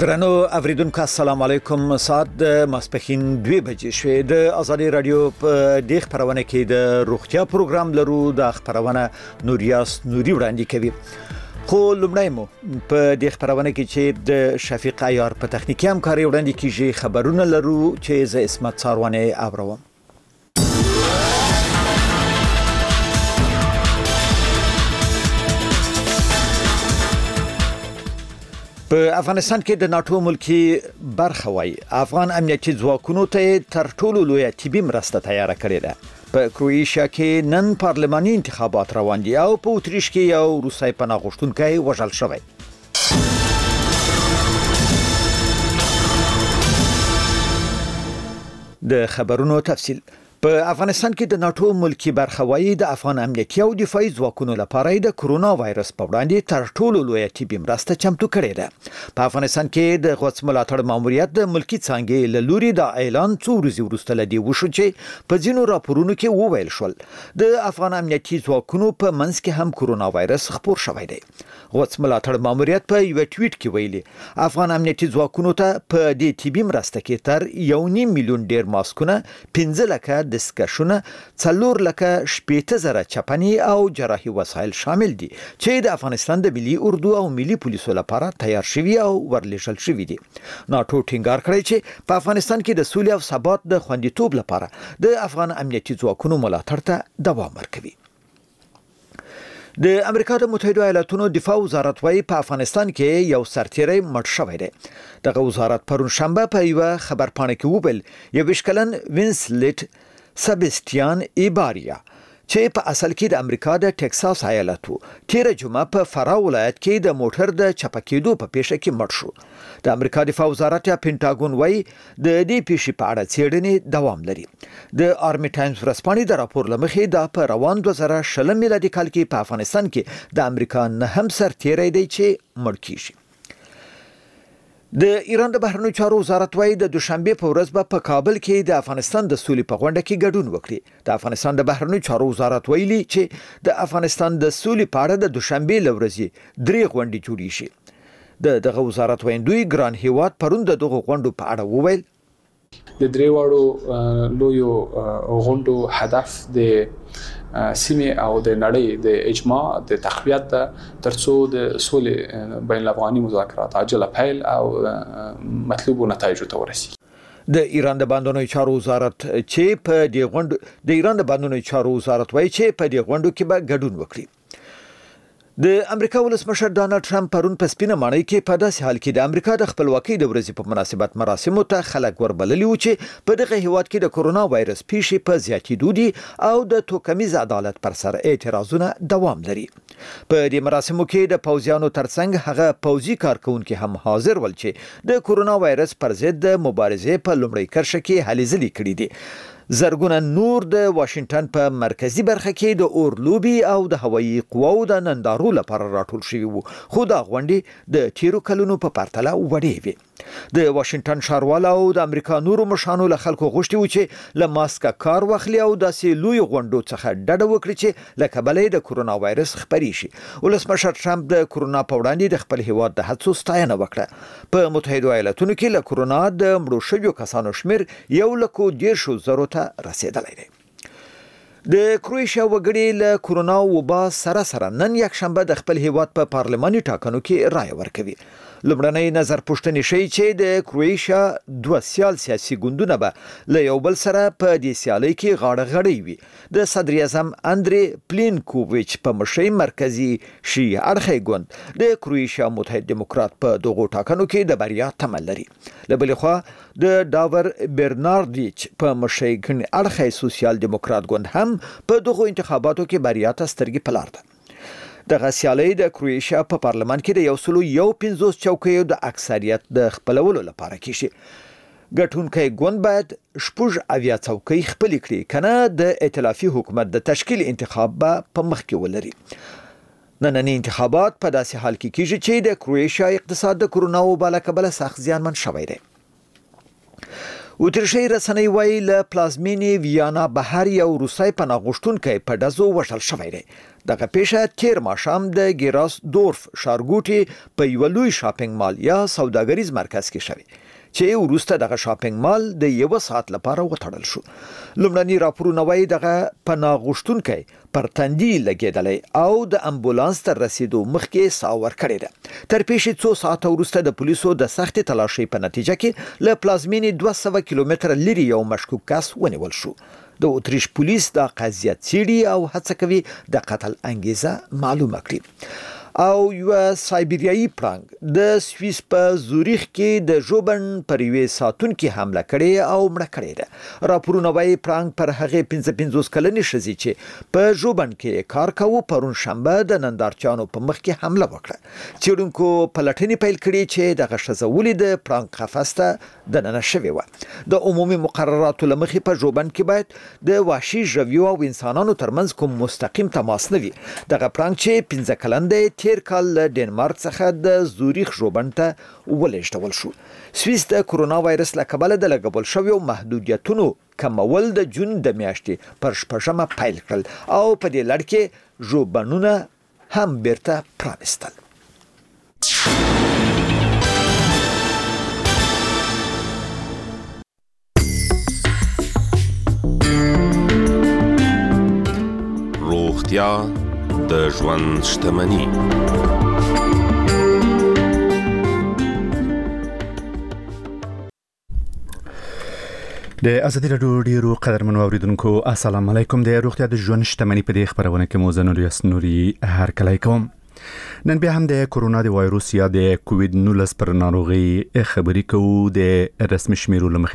درنو اوریدونکو السلام علیکم. ساعت د ماسپښین 2 بجې شوې. د ازادي رادیو په د خبرونه کې د روغتیا پروګرام لرو. د خبرونه نوریاس نوري وړاندې کوي. خو لومړی مو په د خبرونه کې چې د شفیق عیار په تخنیکی همکاري وړاندې کیږي خبرونه لرو چې ز اسمت څاروانه اوروم. په افغانستان کې د ناتو ملکی برخه وای افغان امنیتي ځواکونو ته تر ټولو لوی طبي مرسته تیار کړې ده. په کرواتیا کې نن پارلماني انتخابات روان دي او په اتریش کې یو روسي پناه غوښتونکی وژل شوی. د خبرونو تفصیل. په افغانستان کې د ناتو ملکی برخه وای د افغان امنیتي او دفاعي ځواکونو لپاره د کرونا وایرس په وړاندې تر ټولو لوی طبي مرسته چمتو کړې ده. په افغانستان کې د غوڅ ملاتړ ماموریت د ملکی څانګې له لوري د اعلان څو ورځې وروسته لدی وشو چې په ځینو راپورونو کې وویل شول د افغان امنیتي ځواکونو په منځ کې هم کرونا وایرس خپور شوی دی. غوڅ ملاتړ ماموریت په یو ټویټ کې ویلي افغان امنیتي ځواکونو ته په دې طبي مرسته کې تر 1.5 میلیون ډیر ماسکونه 15 لکه دستکشونه 4 لکه 80,000 چپنی او جراحي وسایل شامل دي چې د افغانستان د ملي اردو او ملي پولیسو لپاره تیار شوی او ورلېږل شوی دي. ناتو ټینګار کړی چې په افغانستان کې د سولې او ثبات د خوندیتوب لپاره د افغان امنیتي ځواکونو ملاتړ ته دوام ورکوي. د امریکا د متحده ایالاتونو دفاع وزارت وايي په افغانستان کې یو سرتیری مړ شوی دی. دغه وزارت پرون شنبه په یو خبرپاڼه کې وویل یو وشکلن وینسلیټ سبستیان ایباریا چې په اصل کې د امریکا د ټکساس ایالت وو تیر جمعه په فرا ولایت کې د موټر د چپکېدو په پیښه کې مړ شو. د امریکا دفاع وزارت یا پینټاګون وايي د دې پیښې په اړه څېړنې دوام لري. د آرمي ټایمز ورځپاڼې د راپور لمخې د په روان 2020 میلادي کال کې په افغانستان کې د امریکا نه هم سرتیری دی چې مړ کیږي. د ایران د بهرنیو چارو وزارت وايي د دوشنبه په ورځ په کابل کې د افغانستان د سولې په غونډه کې ګډون وکړي. د افغانستان د بهرنیو چارو وزارت ویلي چې د افغانستان د سولې په اړه د دوشنبه لورځي 3 غونډې جوړې شي. دغه وزارت ویندوی ګران هیواد پرون دغه غونډو په اړه وویل د دریواړو لویو غونډو هدف د سیمه او د نړۍ د اجماع د تقویت ترڅو د سولې بین الافغاني مذاکرات عاجله پیل او مطلوب نتایج ته ورسیږي. د ایران د باندونو چارو وزارت چې په دې غونډو د ایران د باندونو چارو وزارت وايي چې په دې غونډو کې به ګډون وکړي. د امریکا ولسمشر ډانلډ ټرمپ پرون په سپینه ماڼۍ کې په داسې حال کې د امریکا د خپلواکۍ د ورځې په مناسبت مراسمو ته خلک وربللي و چې په دغه هیواد کې د کرونا وایرس پیښې په زیاتېدو دي او د توکمیز عدالت پر سر اعتراضونه دوام لري. په دې مراسمو کې د پوځیانو ترڅنګ هغه پوځي کارکونکو هم حاضر ول چې د کرونا وایرس پر ضد د مبارزې په لومړۍ کرښه کې هلې ځلې کړې دي. زرګونه نور د واشنگټن په مرکزی برخه کې د اورلوبي او د هوایي قواو د نندارو لپاره راټول شوي وو خو دا غونډې د تیرو کلونو په پرتله وړې وي. د واشنگټن ښاروال او د امریکا نورو مشانو له خلکو غوښتي و چې له ماسک کار واخلي او داسې لوی غونډو څخه ډډه وکړي چې له کبله د کرونا وایرس خپري شي. ولسمشر ټرمپ د کرونا په وړاندې د خپل هیواد د هڅو ستاینه وکړه. په متحده ایالاتونو کې له کرونا د مړو شویو کسانو شمیر 1,10,000 ته رسیدلی دی. د کرواتیا وګړي له کرونا وبا سره نن یک شنبه د خپل هیواد په پارلماني ټاکنو کې رائے ورکوي. لومړنۍ نظر پوښتنې شي چې د کرواتیا 2 سیاسي ګوندونه به له یو بل سره په دې سیالۍ کې غاړه غړۍ وي. د صدر اعظم اندري پلینکوویچ په مشرۍ مرکزی شي اړخي ګوند د کرواتیا متحد دیموکرات په دغه ټاکنو کې د بریا تمه لري. له بلې خوا د ډاور برناردیچ په مشرۍ اړخي سوسیال دیموکرات ګوند هم په دغه انتخاباتو کې بریا ته سترګې په لار ده. دغه سیالۍ د کرواتیا په پارلمان کې د 150 چوکیو د اکثریت د خپلولو لپاره کېږي. ګټونکی ګوند باید 80 چوکۍ خپل کړي کنه د ائتلافي حکومت د تشکیل انتخاب په مخ کې ولري. نننی انتخابات په داسې حال کې کېږي چې د کرواتیا اقتصاد د کرونا وبا له کبله سخت زیانمن شوی دی. اتریشي رسنۍ وایي له پلازمینې ویانا بهر یو روسي پناه غوښتونکی په ډزو وژل شوی دی. دغه پیښه تیر ماښام د ګیراس دورف ښارګوټي په یو لوی شاپینګ مال یا سوداګریز مرکز کې شوی چې وروسته دغه شاپینګ مال د 1 ساعت لپاره وتړل شو. لومړني راپورونه وایي دغه پناه غوښتونکی پر تندي لګیدلی او د امبولانس ته رسیدو مخکې ساه ورکړې ده. تر پیښې 2 ساعته وروسته د پولیسو د سختې تلاشۍ په نتیجه کې له پلازمینې 200 کیلومتره لرې یو مشکوک کس ونیول شو. د اتریش پولیس دا قضیه څیړي او هڅه کوي د قتل انګیزه معلومه کړي. او یو سایبریایي پړانګ د سویس په زوریخ کې د ژوبن پر یوې ساتونکي حمله کړې او مړه کړې ده. راپورونه وایي پړانګ پر هغې 55 کلنې ښځې چې په ژوبن کې کار کاوه پرون شنبه د نندارچیانو په مخ کې حمله وکړه. څېړونکو پلټنې پیل کړې چې دغه ښځه ولې د پړانګ قفس ته دننه شوې وه. د عمومي مقرراتو له مخې په ژوبن کې باید د وحشي ژویو او انسانانو ترمنځ کوم مستقیم تماس نه وي. دغه پړانګ چې 15 کلن دی تیر کال له ډنمارک څخه د زوریخ ژوبن ته ولېږدول شو. سویس د کرونا وایرس له کبله د لګول شویو محدودیتونو کمول د جون د میاشتې پر 6 پیل کړل او په دې لړ کې ژوبنونه هم بیرته پرانستل. روغتیا د ژوند شتمني. د ازادي راډیو ډیرو قدرمنو اوریدونکو السلام علیکم. د روغتیا د ژوند شتمني په دې خبرونه کې موزه نوري هرکلی کوم. نن بیا هم د کرونا د وایروس یا د کووید 19 پر ناروغي خبرې کوو. د رسمي شمیرو لمخې